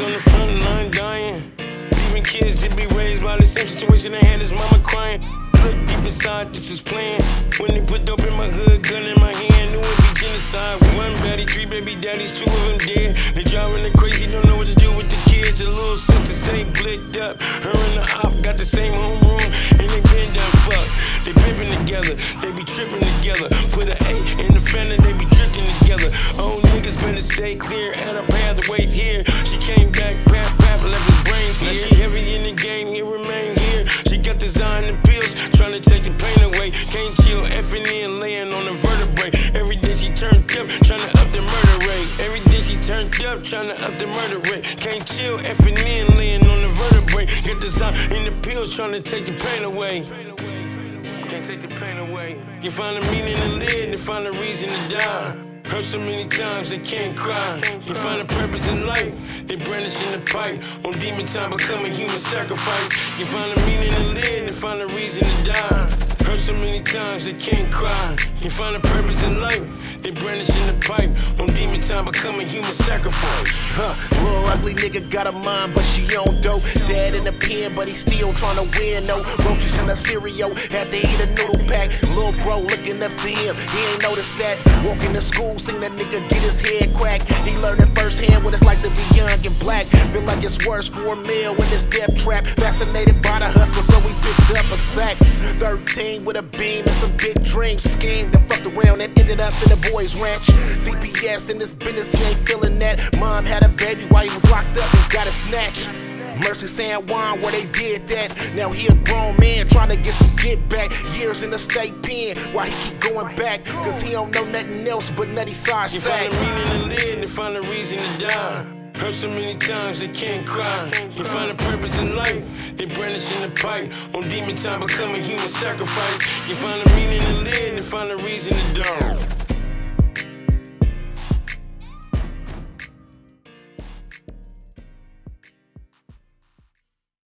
on the front line dying. Leaving kids to be raised by the same situation they had his mama crying. Look deep inside, this is playing. When they put dope in my hood, gun in my hand, knew it'd be genocide. One baddie, 3 baby daddies, 2 of them dead. They driving the crazy, don't know what to do with the kids. Her little sister stay blicked up. Her and the op got the same homeroom, and they been done fucked. They pimping together, they be tripping together. Put an 8 in the fender, they be drifting together. Old niggas better stay clear, had a pathway here. She came back, left his brains here. Now she heavy in the game, he remain here. She got design and pills, trying to take the pain away. Can't chill, effing in, laying on the vertebrae. Every day she turned up, trying to up the murder rate. Every day she turned up, trying to up the murder rate. Can't chill, effing in, laying on the vertebrae. Get design in the pills, trying to take the pain away. Can't take the pain away. You find a meaning to live, and find a reason to die. Hurt so many times they can't cry. You find a purpose in life, they brandish in the pipe. On demon time, become a human sacrifice. You find a meaning to live, and find a reason to die. Hurt so many times they can't cry. You find a purpose in life, they brandish in the pipe. On demon time, become a human sacrifice. Little ugly nigga got a mind, but she on dope. Dad in the pen, but he still tryna win. No roaches in the cereal, had to eat a noodle pack. Little bro looking up to him, he ain't noticed that. Walking to school, seen that nigga get his head cracked. He learned it firsthand what it's like to be young and black. Feel like it's worse for a meal in this death trap. Fascinated by the hustle, so we picked up a sack. 13 with a beam and some big dreams. Schemed and fucked around and ended up in the boys' ranch. CPS in this business, he ain't feeling that. Mom had a baby while he was locked up and got it snatched. Mercy San Juan, where they did that. Now he a grown man trying to get some get back. Years in the state pen, why he keep going back? Cause he don't know nothing else but nutty side You sack. find a meaning to live, and find a reason to die. Hurt so many times they can't cry. You find a purpose in life, they brandish in the pipe. On demon time, become a human sacrifice. You find a meaning to live, and find a reason to die.